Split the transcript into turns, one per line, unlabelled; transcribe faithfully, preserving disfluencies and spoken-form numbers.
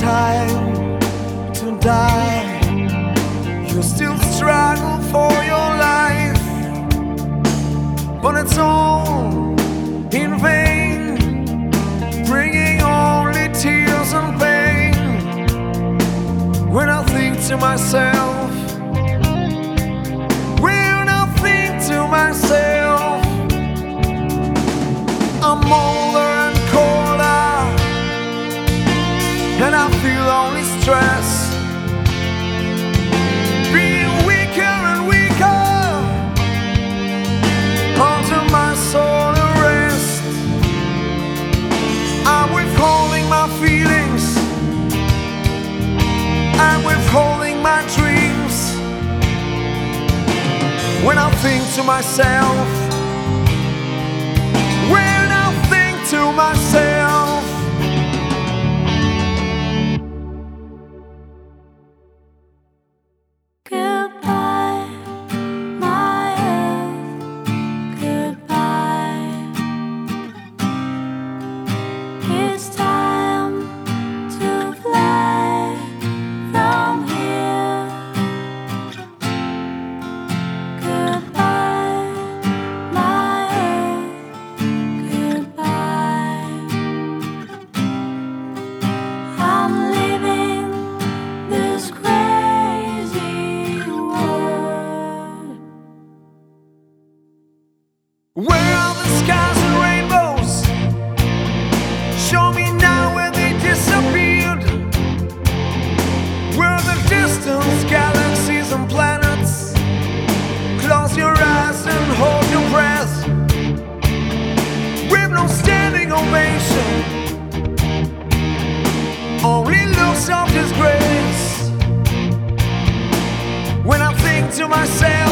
time to die. You still struggle for your life, but it's all in vain, bringing only tears and pain. When I think to myself, when I think to myself, I'm older and colder, and I feel only stress, being weaker and weaker, until my soul arrests. I'm withholding my feelings, I'm withholding my dreams. When I think to myself, when I think to myself,
goodbye, my earth, goodbye. It's time to fly from here. Goodbye, my earth, goodbye. I'm leaving this crazy world.
where are the skies and rainbows? Show me now where they disappeared. Where the distant galaxies and planets? Close your eyes and hold your breath. With no standing ovation, only looks of disgrace. When I think to myself,